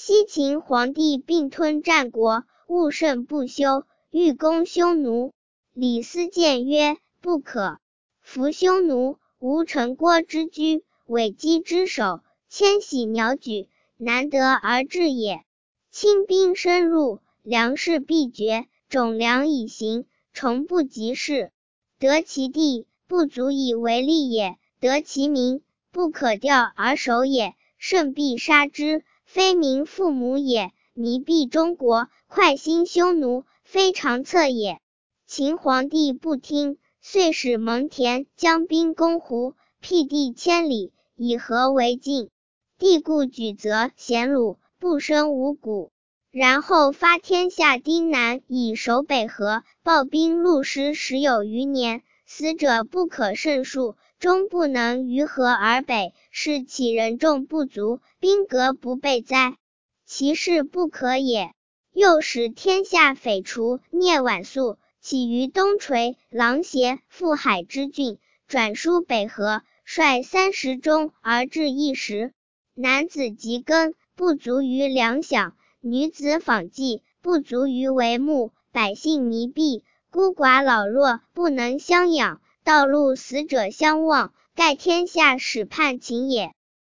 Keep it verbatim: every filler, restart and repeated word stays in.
西秦皇帝并吞战国，务甚不休，欲攻匈奴。李斯谏曰：不可。夫匈奴，无城郭之居，尾击之首，迁徙鸟举，难得而治也。轻兵深入，粮食必绝，种粮以行，虫不及事。得其地，不足以为利也；得其民，不可调而守也。胜必杀之，非民父母也。弥必中国，快兴匈奴，非常策也。秦皇帝不听，遂使蒙恬将兵攻胡，辟地千里，以和为晋。帝故举责贤虏，不生五谷。然后发天下丁难以守北河，暴兵戮师十有余年，死者不可胜数，终不能于河而北，是其人众不足，兵革不备哉？其事不可也。又使天下匪除聂宛素，起于东垂、琅邪、富海之郡，转输北河，率三十中而至一时。男子及耕，不足于粮饷；女子纺绩，不足于为木。百姓弥弊，孤寡老弱，不能相养，道路死者相望，盖天下始叛秦也。